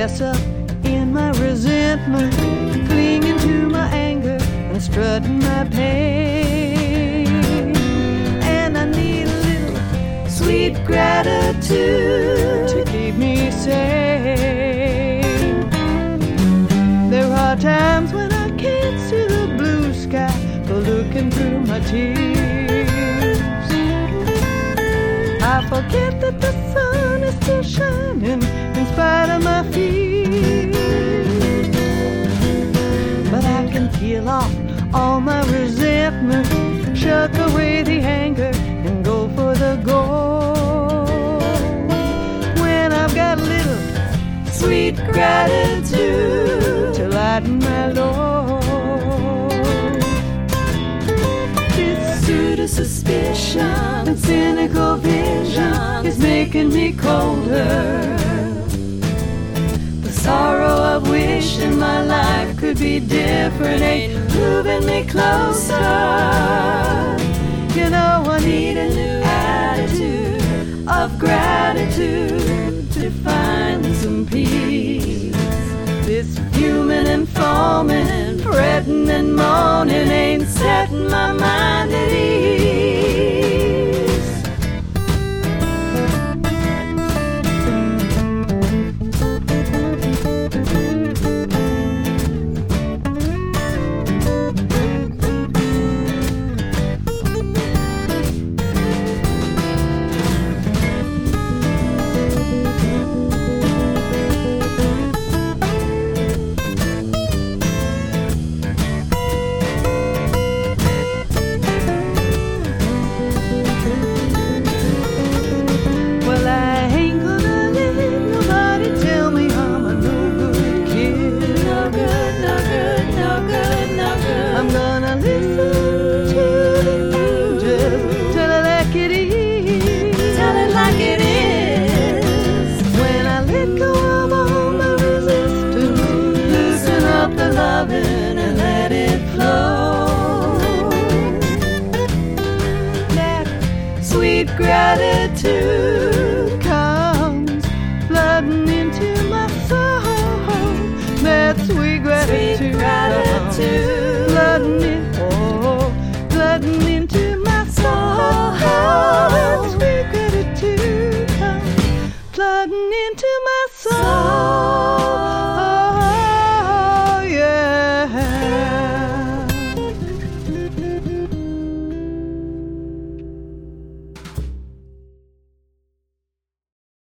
dress up in my resentment, clinging to my anger and strutting my pain. And I need a little sweet gratitude to keep me sane. There are times when I can't see the blue sky for looking through my tears. I forget that the sun is still shining in spite of my fears. But I can peel off all my resentment, shuck away the anger, and go for the gold. When I've got a little sweet gratitude to lighten my load. This pseudo suspicion and cynical vision is making me colder. The sorrow of wishing my life could be different ain't moving me closer. You know I need a new attitude of gratitude to find some peace. This fuming and foaming, fretting and moaning ain't setting my mind at ease. Gratitude